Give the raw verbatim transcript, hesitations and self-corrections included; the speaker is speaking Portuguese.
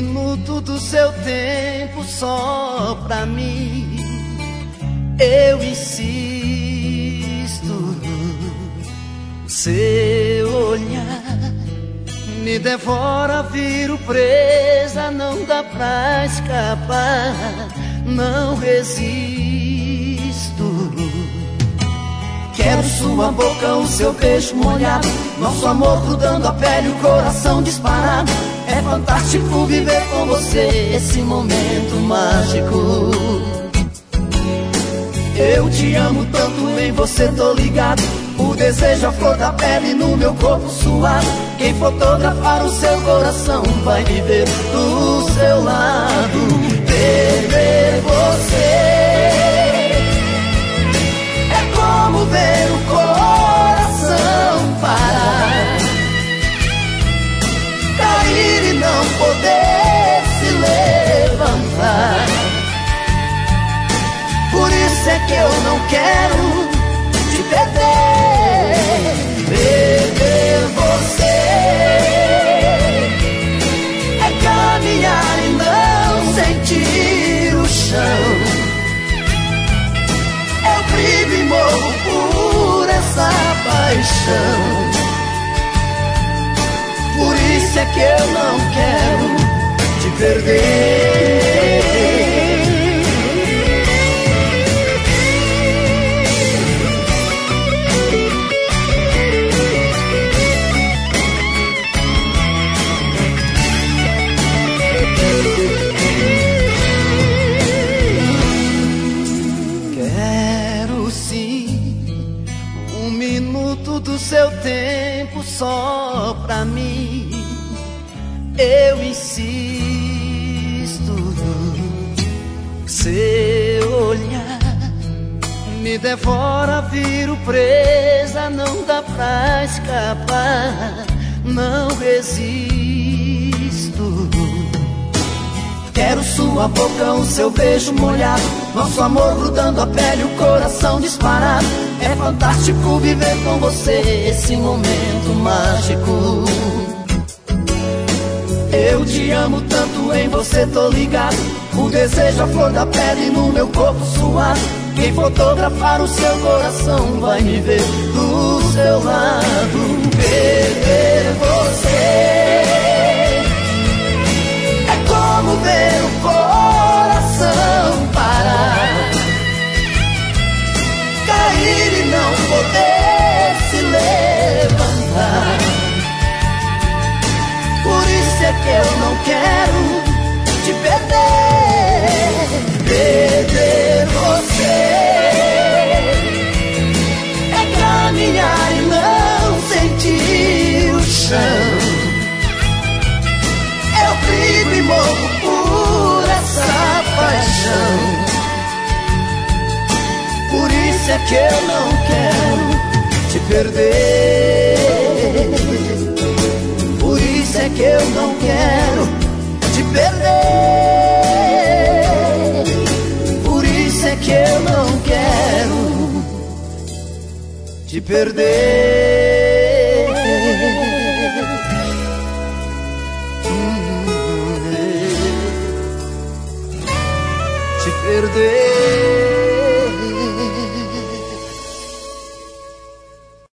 minuto do seu tempo só pra mim. Eu insisto, o seu olhar me devora, viro presa, não dá pra escapar, não resisto. Quero sua boca, o seu beijo molhado, nosso amor grudando a pele, o coração disparado. É fantástico viver com você esse momento mágico. Eu te amo tanto, em você tô ligado. O desejo, a flor da pele no meu corpo suado. Quem fotografar o seu coração vai viver do seu lado. Perder você é como ver o coração parar, cair e não poder se levantar. Por isso é que eu não quero te perder. Perder você é caminhar e não sentir o chão. Eu brigo e morro por essa paixão. Por isso é que eu não quero te perder. Do seu tempo só pra mim. Eu insisto, seu olhar me devora, viro presa, não dá pra escapar, não resisto. Quero sua boca, o seu beijo molhado, nosso amor grudando a pele, o coração disparado. É fantástico viver com você esse momento mágico. Eu te amo tanto, em você tô ligado. O desejo, a flor da pele no meu corpo suado. Quem fotografar o seu coração vai me ver do seu lado. Perder você é como ver o coração parar, cair e não poder se levantar. Por isso é que eu não quero te perder. Perder você é caminhar e não sentir o chão. Eu brigo e morro por essa paixão. Por isso é que eu não quero te perder. Por isso é que eu não quero te perder. Por isso é que eu não quero te perder. Te perder.